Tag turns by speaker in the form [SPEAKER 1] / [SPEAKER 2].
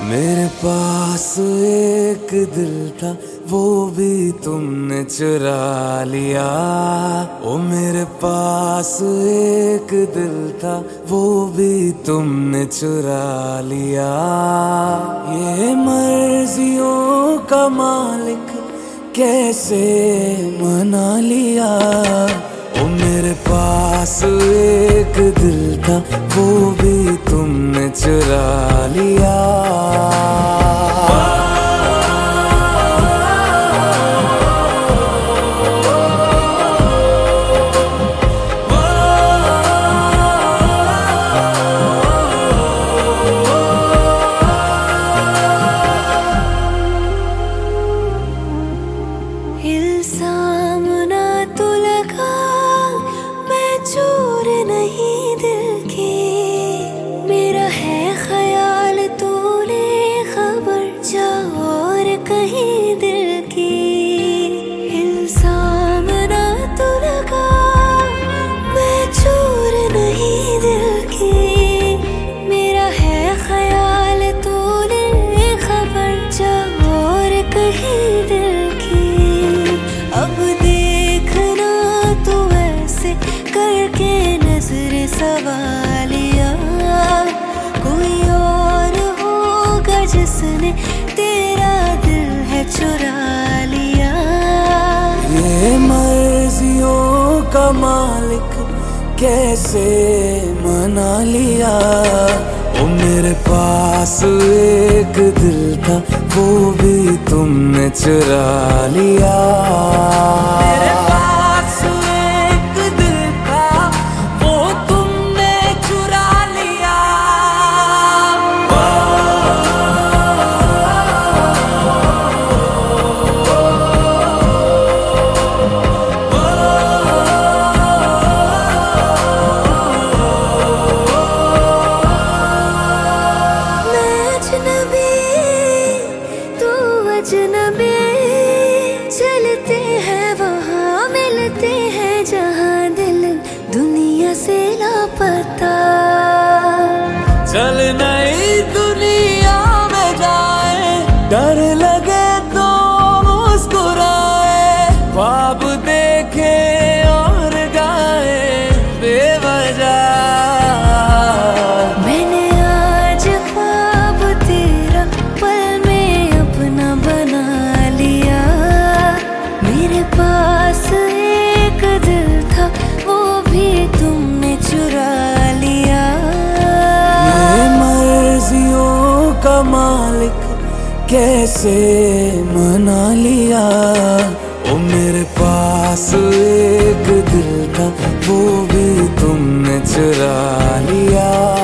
[SPEAKER 1] मेरे पास एक दिल था, वो भी तुमने चुरा लिया। ओ मेरे पास एक दिल था, वो भी तुमने चुरा लिया। ये मर्जियों का मालिक कैसे मना लिया। ओ मेरे पास एक दिल था, वो भी तुमने चुरा लिया।
[SPEAKER 2] इल्जाम ना तो लगा, मैं चोर नहीं दिल की। मेरा है ख्याल, तूने खबर जा और कहीं दिल की। इल्जाम ना तो लगा, मैं चोर नहीं दिल की। मेरा है ख्याल, तूने खबर जा और कहीं दिल की। अब देखना तू ऐसे करके नजर सवालिया, कोई और होगा जिसने तेरा दिल है चुरा लिया।
[SPEAKER 1] ये मर्जियों का मालिक कैसे मना लिया। ओ मेरे पास एक दिल था, वो भी तुमने चुरा लिया। मेरे पास एक दिल था, वो तुमने चुरा लिया।
[SPEAKER 2] अजनबी चलते हैं वहाँ, मिलते हैं जहाँ दिल दुनिया से लापता।
[SPEAKER 1] चल नई दुनिया में जाए, डर लगे तो मुस्कुराए। ख्वाब देखे और गाए बेवजह।
[SPEAKER 2] मैंने आज ख्वाब तेरा पल में अपना बना लिया। मेरे पास एक दिल था, वो भी तुमने चुरा लिया।
[SPEAKER 1] ये मर्जियों का मालिक कैसे मना लिया। ओ मेरे पास एक दिल था, वो भी तुमने चुरा लिया।